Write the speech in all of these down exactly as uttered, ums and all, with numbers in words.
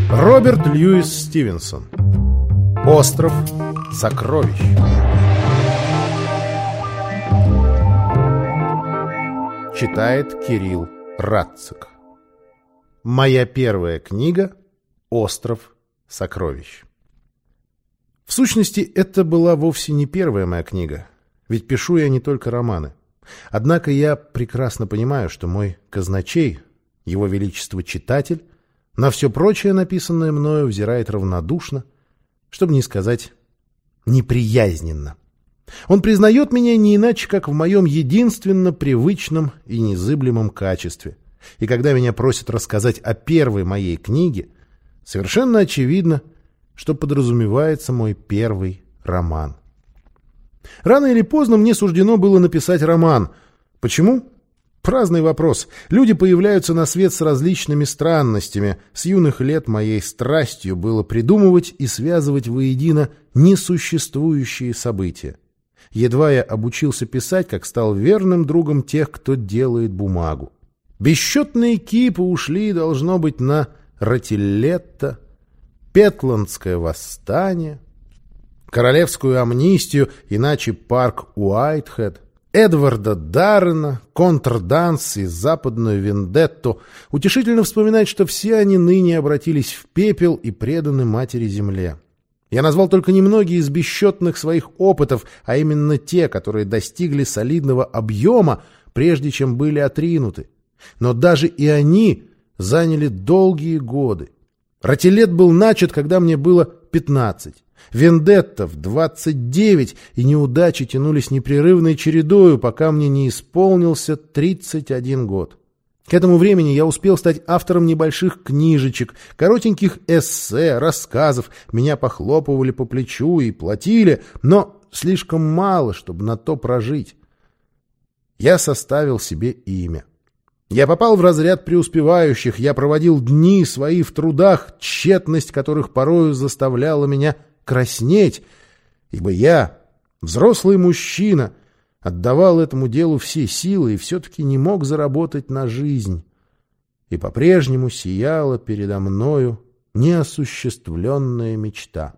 Роберт Льюис Стивенсон. Остров сокровищ. Читает Кирилл Радцик. Моя первая книга «Остров сокровищ». В сущности, это была вовсе не первая моя книга, ведь пишу я не только романы. Однако я прекрасно понимаю, что мой казначей, его величество читатель, на все прочее, написанное мною, взирает равнодушно, чтобы не сказать неприязненно. Он признает меня не иначе, как в моем единственно привычном и незыблемом качестве. И когда меня просят рассказать о первой моей книге, совершенно очевидно, что подразумевается мой первый роман. Рано или поздно мне суждено было написать роман. Почему? Праздный вопрос. Люди появляются на свет с различными странностями. С юных лет моей страстью было придумывать и связывать воедино несуществующие события. Едва я обучился писать, как стал верным другом тех, кто делает бумагу. Бесчетные кипы ушли, должно быть, на Ротилетто, Петландское восстание, Королевскую амнистию, иначе парк Уайтхед, Эдварда Даррена, контрданс и западную вендетту. Утешительно вспоминать, что все они ныне обратились в пепел и преданы матери земле. Я назвал только немногие из бесчетных своих опытов, а именно те, которые достигли солидного объема, прежде чем были отринуты. Но даже и они заняли долгие годы. Ротилет был начат, когда мне было пятнадцать. Вендетта в двадцать девять, и неудачи тянулись непрерывной чередою, пока мне не исполнился тридцать один год. К этому времени я успел стать автором небольших книжечек, коротеньких эссе, рассказов. Меня похлопывали по плечу и платили, но слишком мало, чтобы на то прожить. Я составил себе имя. Я попал в разряд преуспевающих, я проводил дни свои в трудах, тщетность которых порою заставляла меня краснеть, ибо я, взрослый мужчина, отдавал этому делу все силы и все-таки не мог заработать на жизнь. И по-прежнему сияла передо мною неосуществленная мечта.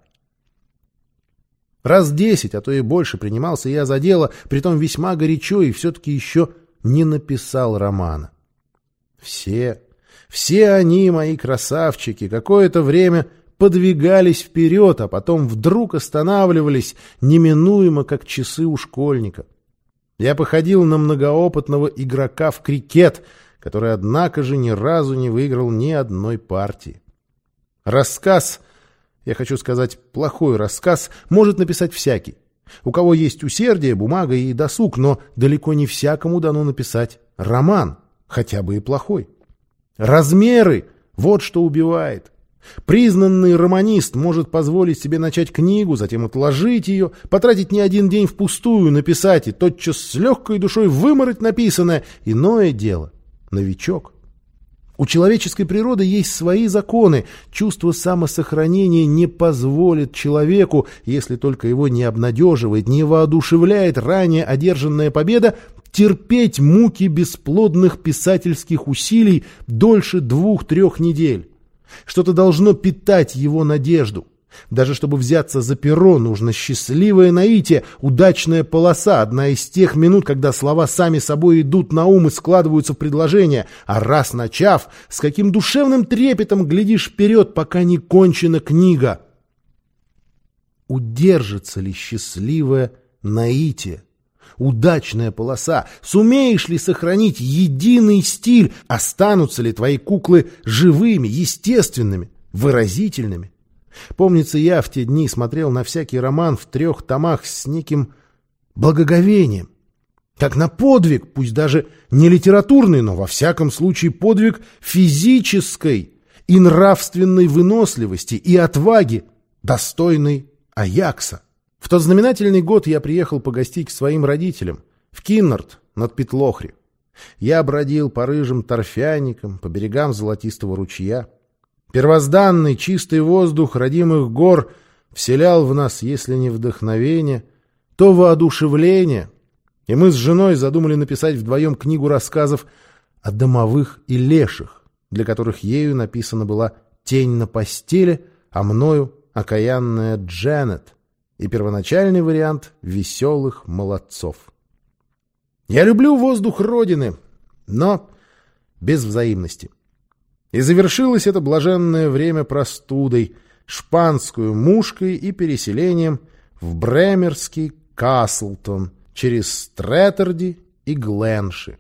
Раз десять, а то и больше принимался я за дело, притом весьма горячо, и все-таки еще не написал романа. Все, все они, мои красавчики, какое-то время подвигались вперед, а потом вдруг останавливались, неминуемо, как часы у школьника. Я походил на многоопытного игрока в крикет, который, однако же, ни разу не выиграл ни одной партии. Рассказ, я хочу сказать, плохой рассказ, может написать всякий. У кого есть усердие, бумага и досуг, но далеко не всякому дано написать роман, хотя бы и плохой. Размеры — вот что убивает. Признанный романист может позволить себе начать книгу, затем отложить ее, потратить не один день впустую, написать и тотчас с легкой душой вымороть написанное. Иное дело — новичок. У человеческой природы есть свои законы. Чувство самосохранения не позволит человеку, если только его не обнадеживает, не воодушевляет ранее одержанная победа, терпеть муки бесплодных писательских усилий дольше двух-трех недель. Что-то должно питать его надежду. Даже чтобы взяться за перо, нужно счастливое наитие, удачная полоса, одна из тех минут, когда слова сами собой идут на ум и складываются в предложение, а раз начав, с каким душевным трепетом глядишь вперед, пока не кончена книга. Удержится ли счастливое наитие? Удачная полоса. Сумеешь ли сохранить единый стиль? Останутся ли твои куклы живыми, естественными, выразительными? Помнится, я в те дни смотрел на всякий роман в трех томах с неким благоговением. Как на подвиг, пусть даже не литературный, но во всяком случае подвиг физической и нравственной выносливости и отваги, достойной Аякса. В тот знаменательный год я приехал погостить к своим родителям в Киннард над Петлохри. Я бродил по рыжим торфяникам, по берегам золотистого ручья. Первозданный чистый воздух родимых гор вселял в нас, если не вдохновение, то воодушевление, и мы с женой задумали написать вдвоем книгу рассказов о домовых и леших, для которых ею написана была «Тень на постели», а мною «Окаянная Дженнет» и первоначальный вариант «Веселых молодцов». Я люблю воздух Родины, но без взаимности. И завершилось это блаженное время простудой, шпанскую мушкой и переселением в Бремерский Каслтон через Стрэтерди и Гленши.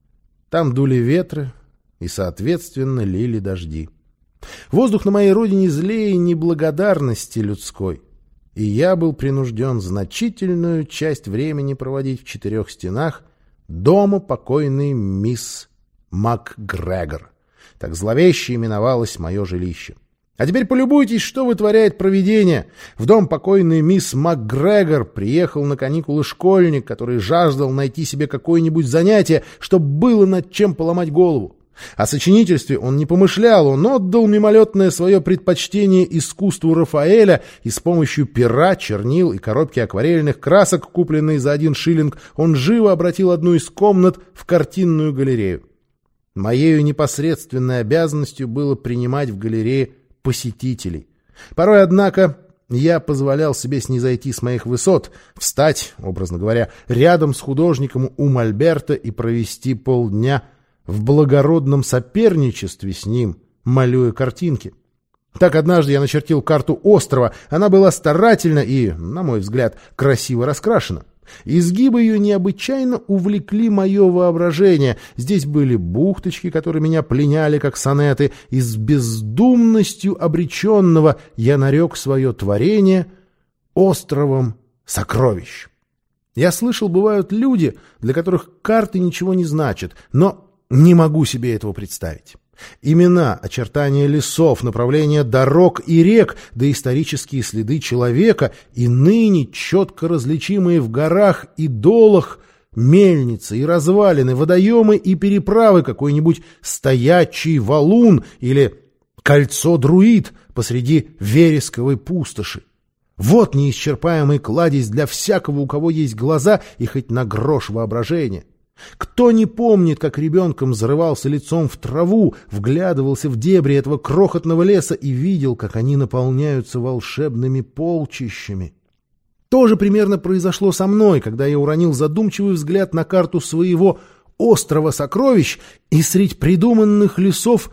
Там дули ветры и, соответственно, лили дожди. Воздух на моей родине злее неблагодарности людской, и я был принужден значительную часть времени проводить в четырех стенах дома покойной мисс МакГрегор. Так зловеще именовалось мое жилище. А теперь полюбуйтесь, что вытворяет провидение. В дом покойной мисс МакГрегор приехал на каникулы школьник, который жаждал найти себе какое-нибудь занятие, чтобы было над чем поломать голову. О сочинительстве он не помышлял, он отдал мимолетное свое предпочтение искусству Рафаэля, и с помощью пера, чернил и коробки акварельных красок, купленной за один шиллинг, он живо обратил одну из комнат в картинную галерею. Моею непосредственной обязанностью было принимать в галерее посетителей. Порой, однако, я позволял себе снизойти с моих высот, встать, образно говоря, рядом с художником у мольберта и провести полдня в благородном соперничестве с ним, малюя картинки. Так однажды я начертил карту острова. Она была старательно и, на мой взгляд, красиво раскрашена. Изгибы ее необычайно увлекли мое воображение. Здесь были бухточки, которые меня пленяли, как сонеты, и с бездумностью обреченного я нарек свое творение островом сокровищ. Я слышал, бывают люди, для которых карты ничего не значат, но не могу себе этого представить. Имена, очертания лесов, направления дорог и рек, да исторические следы человека, и ныне четко различимые в горах и долах мельницы и развалины, водоемы и переправы, какой-нибудь стоячий валун или кольцо друид посреди вересковой пустоши. Вот неисчерпаемый кладезь для всякого, у кого есть глаза и хоть на грош воображения. Кто не помнит, как ребенком зарывался лицом в траву, вглядывался в дебри этого крохотного леса и видел, как они наполняются волшебными полчищами? То же примерно произошло со мной, когда я уронил задумчивый взгляд на карту своего острова сокровищ, и средь придуманных лесов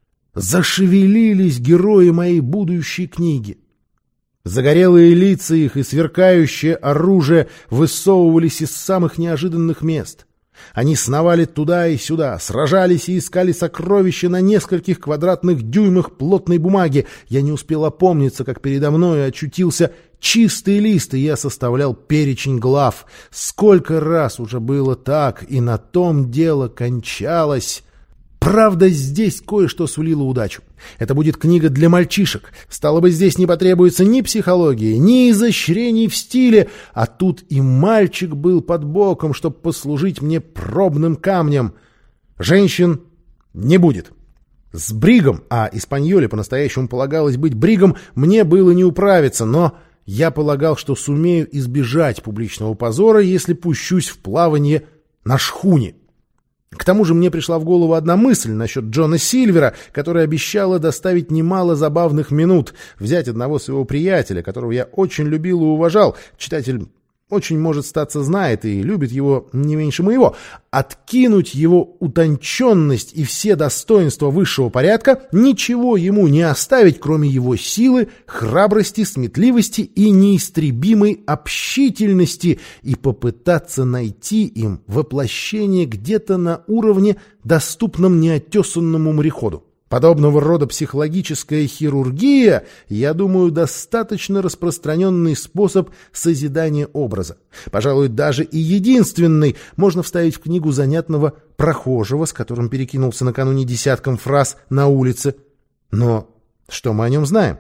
зашевелились герои моей будущей книги. Загорелые лица их и сверкающее оружие высовывались из самых неожиданных мест. Они сновали туда и сюда, сражались и искали сокровища на нескольких квадратных дюймах плотной бумаги. Я не успел опомниться, как передо мной очутился чистый лист, и я составлял перечень глав. Сколько раз уже было так, и на том дело кончалось. Правда, здесь кое-что сулило удачу. Это будет книга для мальчишек. Стало быть, здесь не потребуется ни психологии, ни изощрений в стиле, а тут и мальчик был под боком, чтобы послужить мне пробным камнем. Женщин не будет. С бригом, а Испаньоле по-настоящему полагалось быть бригом, мне было не управиться, но я полагал, что сумею избежать публичного позора, если пущусь в плавание на шхуне. К тому же мне пришла в голову одна мысль насчет Джона Сильвера, которая обещала доставить немало забавных минут. Взять одного своего приятеля, которого я очень любил и уважал, читатель очень, может, статься, знает и любит его не меньше моего, откинуть его утонченность и все достоинства высшего порядка, ничего ему не оставить, кроме его силы, храбрости, сметливости и неистребимой общительности, и попытаться найти им воплощение где-то на уровне, доступном неотесанному мореходу. Подобного рода психологическая хирургия, я думаю, достаточно распространенный способ созидания образа. Пожалуй, даже и единственный. Можно вставить в книгу занятного прохожего, с которым перекинулся накануне десятком фраз на улице. Но что мы о нем знаем?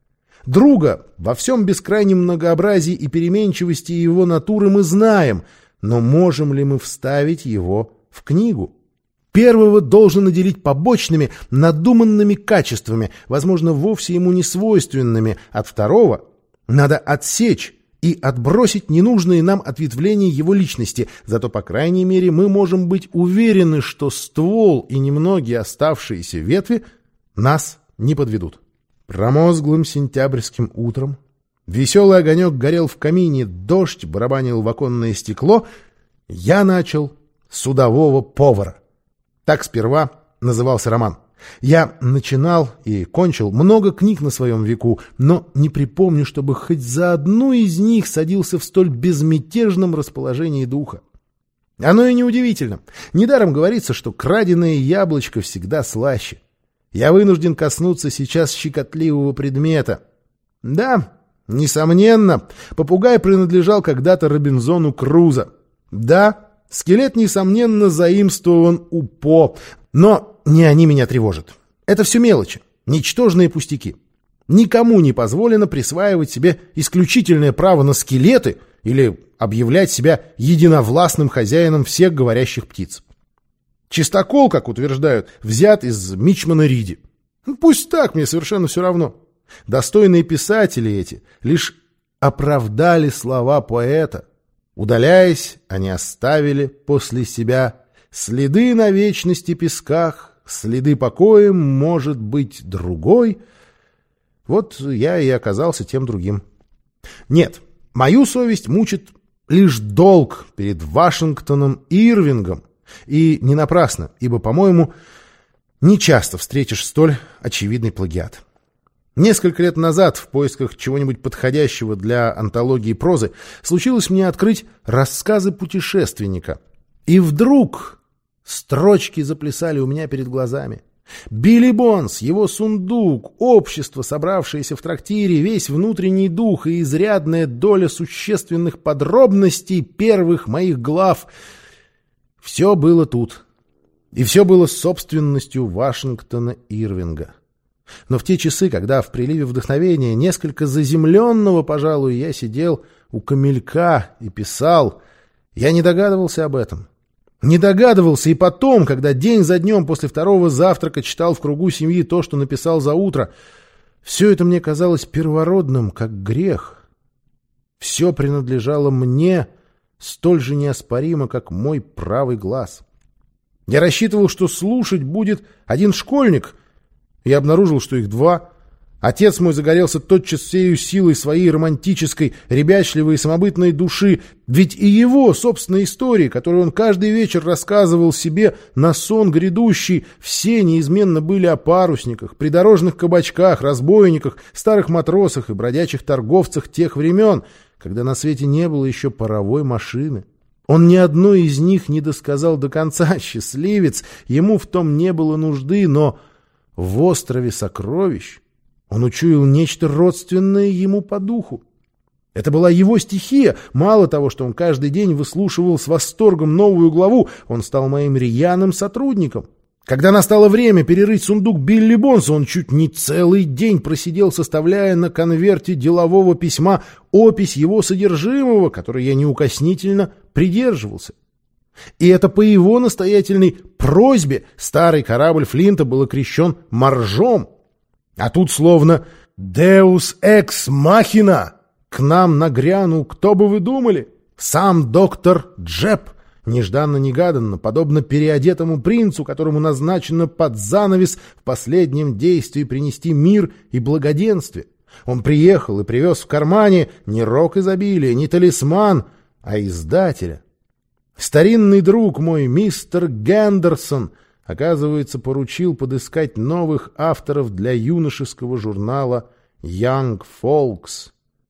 Друга во всем бескрайнем многообразии и переменчивости его натуры мы знаем, но можем ли мы вставить его в книгу? Первого должен наделить побочными, надуманными качествами, возможно, вовсе ему не свойственными. От второго надо отсечь и отбросить ненужные нам ответвления его личности. Зато, по крайней мере, мы можем быть уверены, что ствол и немногие оставшиеся ветви нас не подведут. Промозглым сентябрьским утром веселый огонек горел в камине, дождь барабанил в оконное стекло. Я начал «Судового повара». Так сперва назывался роман. Я начинал и кончил много книг на своем веку, но не припомню, чтобы хоть за одну из них садился в столь безмятежном расположении духа. Оно и неудивительно. Недаром говорится, что краденое яблочко всегда слаще. Я вынужден коснуться сейчас щекотливого предмета. Да, несомненно, попугай принадлежал когда-то Робинзону Крузо. Да, скелет, несомненно, заимствован у По, но не они меня тревожат. Это все мелочи, ничтожные пустяки. Никому не позволено присваивать себе исключительное право на скелеты или объявлять себя единовластным хозяином всех говорящих птиц. Чистокол, как утверждают, взят из Мичмана Риди. Ну, пусть так, мне совершенно все равно. Достойные писатели эти лишь оправдали слова поэта. Удаляясь, они оставили после себя следы на вечности песках, следы покоя, может быть, другой. Вот я и оказался тем другим. Нет, мою совесть мучит лишь долг перед Вашингтоном Ирвингом. И не напрасно, ибо, по-моему, не часто встретишь столь очевидный плагиат. Несколько лет назад, в поисках чего-нибудь подходящего для антологии прозы, случилось мне открыть рассказы путешественника. И вдруг строчки заплясали у меня перед глазами. Билли Бонс, его сундук, общество, собравшееся в трактире, весь внутренний дух и изрядная доля существенных подробностей первых моих глав — все было тут. И все было собственностью Вашингтона Ирвинга. Но в те часы, когда в приливе вдохновения, несколько заземленного, пожалуй, я сидел у камелька и писал, я не догадывался об этом. Не догадывался и потом, когда день за днем после второго завтрака читал в кругу семьи то, что написал за утро. Все это мне казалось первородным, как грех. Все принадлежало мне столь же неоспоримо, как мой правый глаз. Я рассчитывал, что слушать будет один школьник. Я обнаружил, что их два. Отец мой загорелся тотчас всею силой своей романтической, ребячливой и самобытной души. Ведь и его собственные истории, которые он каждый вечер рассказывал себе на сон грядущий, все неизменно были о парусниках, придорожных кабачках, разбойниках, старых матросах и бродячих торговцах тех времен, когда на свете не было еще паровой машины. Он ни одной из них не досказал до конца, счастливец, ему в том не было нужды, но в острове сокровищ он учуял нечто родственное ему по духу. Это была его стихия. Мало того, что он каждый день выслушивал с восторгом новую главу, он стал моим рьяным сотрудником. Когда настало время перерыть сундук Билли Бонса, он чуть не целый день просидел, составляя на конверте делового письма опись его содержимого, которой я неукоснительно придерживался. И это по его настоятельной просьбе старый корабль Флинта был окрещен моржом. А тут словно «Deus ex machina» к нам нагрянул, кто бы вы думали, сам доктор Джеб. Нежданно-негаданно, подобно переодетому принцу, которому назначено под занавес в последнем действии принести мир и благоденствие. Он приехал и привез в кармане не рог изобилия, не талисман, а издателя. Старинный друг мой, мистер Гендерсон, оказывается, поручил подыскать новых авторов для юношеского журнала «Young Folks».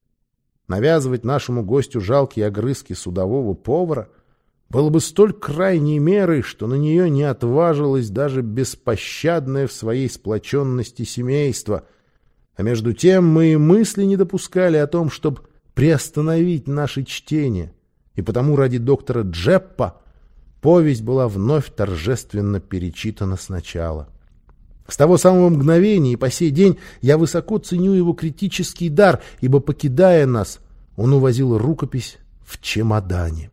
Навязывать нашему гостю жалкие огрызки судового повара было бы столь крайней мерой, что на нее не отважилось даже беспощадное в своей сплоченности семейство. А между тем мы и мысли не допускали о том, чтобы приостановить наше чтение, и потому ради доктора Джеппа повесть была вновь торжественно перечитана сначала. С того самого мгновения и по сей день я высоко ценю его критический дар, ибо, покидая нас, он увозил рукопись в чемодане.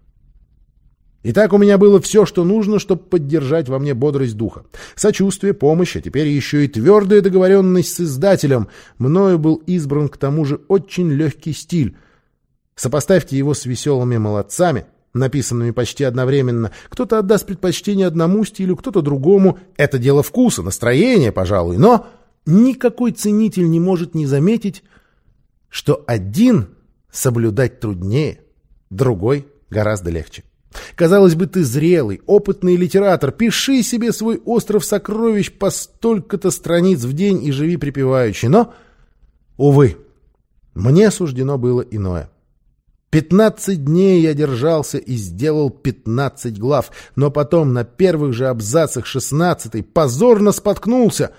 Итак, у меня было все, что нужно, чтобы поддержать во мне бодрость духа. Сочувствие, помощь, а теперь еще и твердая договоренность с издателем. Мною был избран к тому же очень легкий стиль. Сопоставьте его с «Веселыми молодцами», написанными почти одновременно. Кто-то отдаст предпочтение одному стилю, кто-то другому. Это дело вкуса, настроения, пожалуй, но никакой ценитель не может не заметить, что один соблюдать труднее, другой гораздо легче. Казалось бы, ты зрелый, опытный литератор, пиши себе свой остров сокровищ по столько-то страниц в день и живи припеваючи. Но, увы, мне суждено было иное. Пятнадцать дней я держался и сделал пятнадцать глав, но потом на первых же абзацах шестнадцатой позорно споткнулся.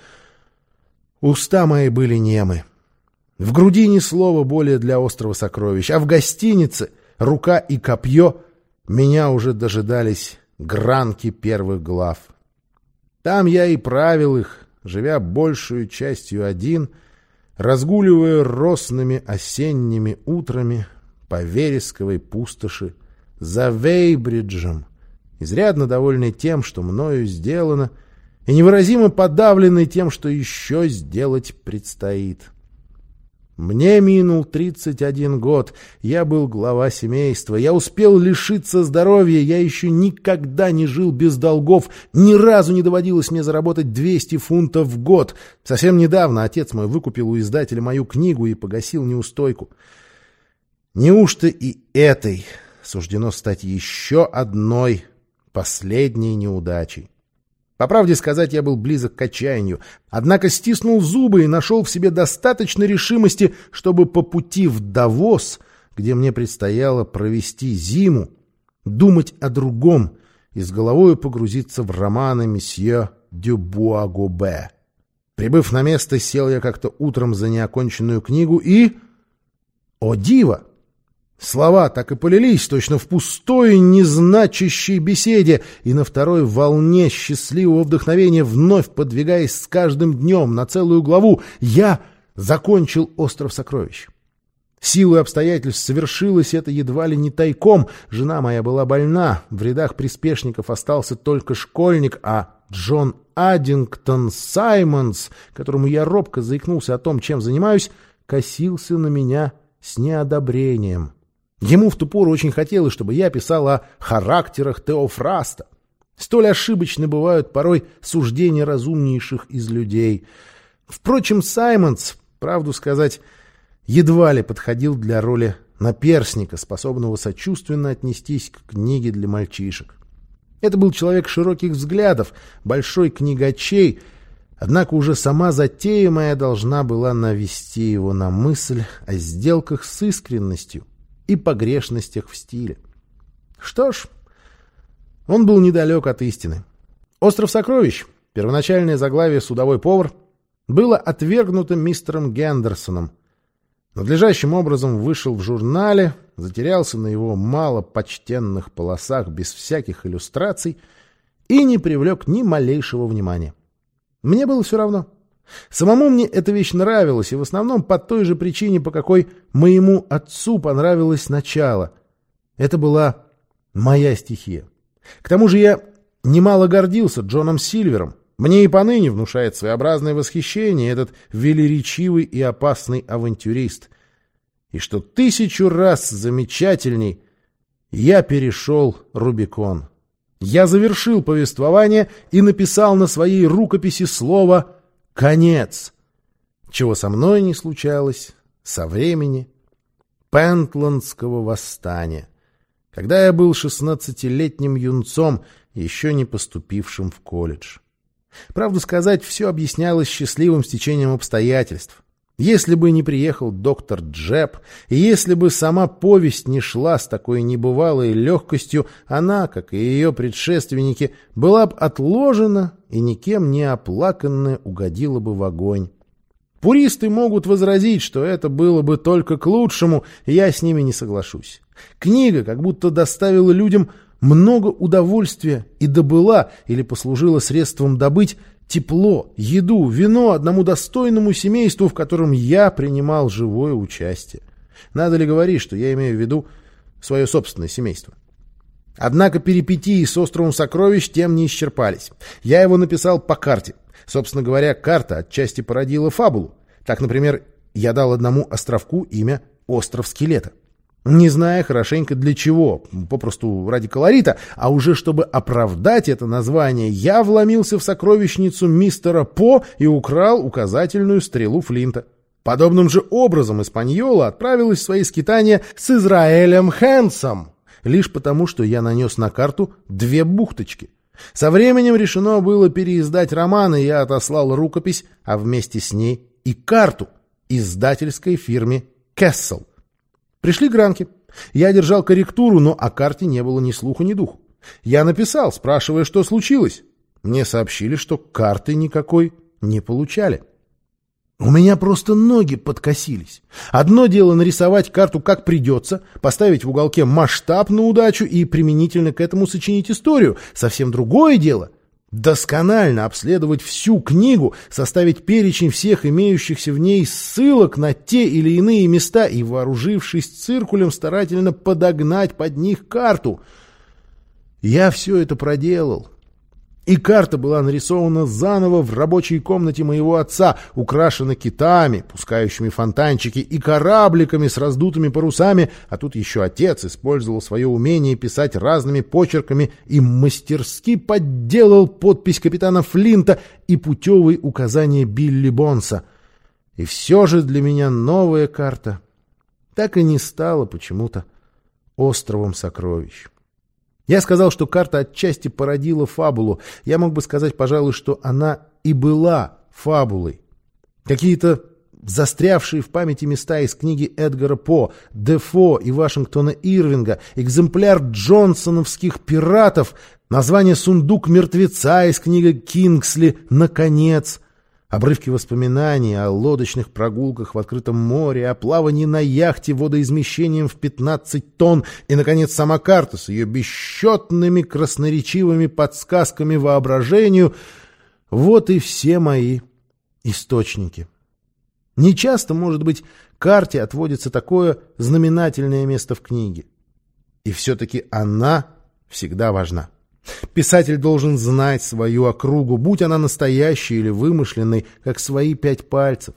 Уста мои были немы. В груди ни слова более для острова сокровищ, а в гостинице рука и копье меня уже дожидались гранки первых глав. Там я и правил их, живя большую частью один, разгуливая росными осенними утрами по вересковой пустоши, за Вейбриджем, изрядно довольный тем, что мною сделано, и невыразимо подавленный тем, что еще сделать предстоит. Мне минул тридцать один год, я был глава семейства, я успел лишиться здоровья, я еще никогда не жил без долгов, ни разу не доводилось мне заработать двести фунтов в год. Совсем недавно отец мой выкупил у издателя мою книгу и погасил неустойку. Неужто и этой суждено стать еще одной последней неудачей? По правде сказать, я был близок к отчаянию, однако стиснул зубы и нашел в себе достаточно решимости, чтобы по пути в Давос, где мне предстояло провести зиму, думать о другом и с головой погрузиться в романы месье Дюбуа-Гобе. Прибыв на место, сел я как-то утром за неоконченную книгу и... О диво! Слова так и полились, точно в пустой, незначащей беседе, и на второй волне счастливого вдохновения, вновь подвигаясь с каждым днем на целую главу, я закончил «Остров сокровищ». Силой обстоятельств совершилось это едва ли не тайком. Жена моя была больна, в рядах приспешников остался только школьник, а Джон Аддингтон Саймонс, которому я робко заикнулся о том, чем занимаюсь, косился на меня с неодобрением. Ему в ту пору очень хотелось, чтобы я писал о характерах Теофраста. Столь ошибочны бывают порой суждения разумнейших из людей. Впрочем, Саймонс, правду сказать, едва ли подходил для роли наперсника, способного сочувственно отнестись к книге для мальчишек. Это был человек широких взглядов, большой книгачей, однако уже сама затея моя должна была навести его на мысль о сделках с искренностью и погрешностях в стиле. Что ж, он был недалек от истины. «Остров сокровищ», первоначальное заглавие «Судовой повар», было отвергнуто мистером Гендерсоном. Надлежащим образом вышел в журнале, затерялся на его малопочтенных полосах без всяких иллюстраций и не привлек ни малейшего внимания. Мне было все равно. Самому мне эта вещь нравилась, и в основном по той же причине, по какой моему отцу понравилось начало. Это была моя стихия. К тому же я немало гордился Джоном Сильвером. Мне и поныне внушает своеобразное восхищение этот велеречивый и опасный авантюрист. И что тысячу раз замечательней, я перешел Рубикон. Я завершил повествование и написал на своей рукописи слово «конец», чего со мной не случалось со времени Пентландского восстания, когда я был шестнадцатилетним юнцом, еще не поступившим в колледж. Правду сказать, все объяснялось счастливым стечением обстоятельств. Если бы не приехал доктор Джеб, и если бы сама повесть не шла с такой небывалой легкостью, она, как и ее предшественники, была бы отложена и никем не оплаканная угодила бы в огонь. Пуристы могут возразить, что это было бы только к лучшему, и я с ними не соглашусь. Книга как будто доставила людям много удовольствия и добыла или послужила средством добыть тепло, еду, вино одному достойному семейству, в котором я принимал живое участие. Надо ли говорить, что я имею в виду свое собственное семейство? Однако перипетии с островом сокровищ тем не исчерпались. Я его написал по карте. Собственно говоря, карта отчасти породила фабулу. Так, например, я дал одному островку имя «Остров скелета». Не зная хорошенько для чего, попросту ради колорита, а уже чтобы оправдать это название, я вломился в сокровищницу мистера По и украл указательную стрелу Флинта. Подобным же образом Испаньола отправилась в свои скитания с Израилем Хэнсом, лишь потому, что я нанес на карту две бухточки. Со временем решено было переиздать роман, и я отослал рукопись, а вместе с ней и карту издательской фирме «Кессел». Пришли гранки. Я держал корректуру, но о карте не было ни слуху, ни духу. Я написал, спрашивая, что случилось. Мне сообщили, что карты никакой не получали. У меня просто ноги подкосились. Одно дело нарисовать карту как придется, поставить в уголке масштаб на удачу и применительно к этому сочинить историю. Совсем другое дело — досконально обследовать всю книгу, составить перечень всех имеющихся в ней ссылок на те или иные места и, вооружившись циркулем, старательно подогнать под них карту. Я все это проделал. И карта была нарисована заново в рабочей комнате моего отца, украшена китами, пускающими фонтанчики, и корабликами с раздутыми парусами, а тут еще отец использовал свое умение писать разными почерками и мастерски подделал подпись капитана Флинта и путевые указания Билли Бонса. И все же для меня новая карта так и не стала почему-то островом сокровищ. Я сказал, что карта отчасти породила фабулу. Я мог бы сказать, пожалуй, что она и была фабулой. Какие-то застрявшие в памяти места из книги Эдгара По, Дефо и Вашингтона Ирвинга, экземпляр джонсоновских пиратов, название «Сундук мертвеца» из книги Кингсли «Наконец», обрывки воспоминаний о лодочных прогулках в открытом море, о плавании на яхте водоизмещением в пятнадцать тонн и, наконец, сама карта с ее бесчетными красноречивыми подсказками воображению — вот и все мои источники. Нечасто, может быть, карте отводится такое знаменательное место в книге. И все-таки она всегда важна. Писатель должен знать свою округу, будь она настоящей или вымышленной, как свои пять пальцев.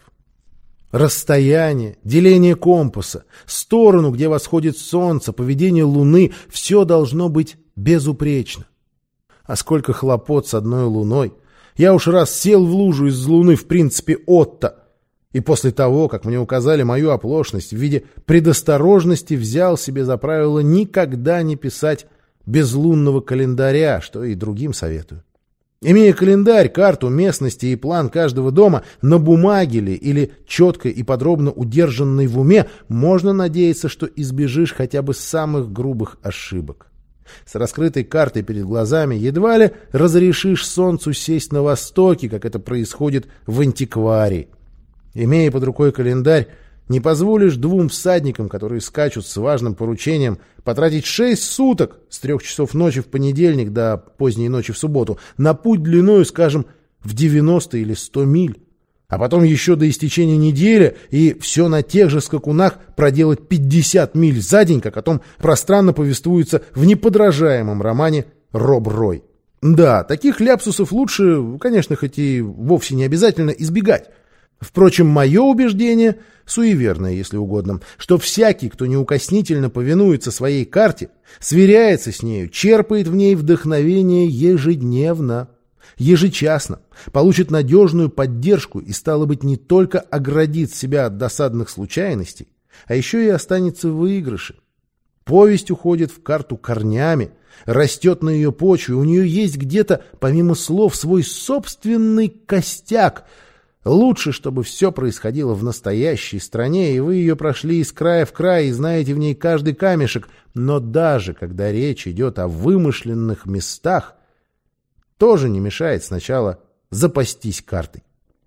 Расстояние, деление компаса, сторону, где восходит солнце, поведение луны — все должно быть безупречно. А сколько хлопот с одной луной! Я уж раз сел в лужу из луны в принципе Отто, и после того, как мне указали мою оплошность в виде предосторожности, взял себе за правило никогда не писать без лунного календаря, что и другим советую. Имея календарь, карту местности и план каждого дома на бумаге ли или четко и подробно удержанный в уме, можно надеяться, что избежишь хотя бы самых грубых ошибок. С раскрытой картой перед глазами едва ли разрешишь солнцу сесть на востоке, как это происходит в антикварии. Имея под рукой календарь, не позволишь двум всадникам, которые скачут с важным поручением, потратить шесть суток с трех часов ночи в понедельник до поздней ночи в субботу на путь длиною, скажем, в девяносто или сто миль, а потом еще до истечения недели и все на тех же скакунах проделать пятьдесят миль за день, как о том пространно повествуется в неподражаемом романе «Роб Рой». Да, таких ляпсусов лучше, конечно, хоть и вовсе не обязательно, избегать. Впрочем, мое убеждение, суеверное, если угодно, что всякий, кто неукоснительно повинуется своей карте, сверяется с нею, черпает в ней вдохновение ежедневно, ежечасно, получит надежную поддержку и, стало быть, не только оградит себя от досадных случайностей, а еще и останется в выигрыше. Повесть уходит в карту корнями, растет на ее почве, у нее есть где-то, помимо слов, свой собственный костяк. Лучше, чтобы все происходило в настоящей стране, и вы ее прошли из края в край и знаете в ней каждый камешек. Но даже когда речь идет о вымышленных местах, тоже не мешает сначала запастись картой.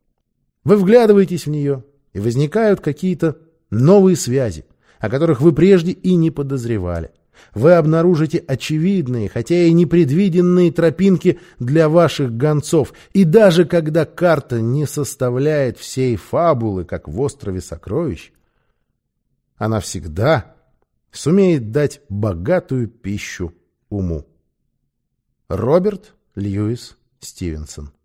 Вы вглядываетесь в нее, и возникают какие-то новые связи, о которых вы прежде и не подозревали. Вы обнаружите очевидные, хотя и непредвиденные тропинки для ваших гонцов. И даже когда карта не составляет всей фабулы, как в «Острове сокровищ», она всегда сумеет дать богатую пищу уму. Роберт Льюис Стивенсон.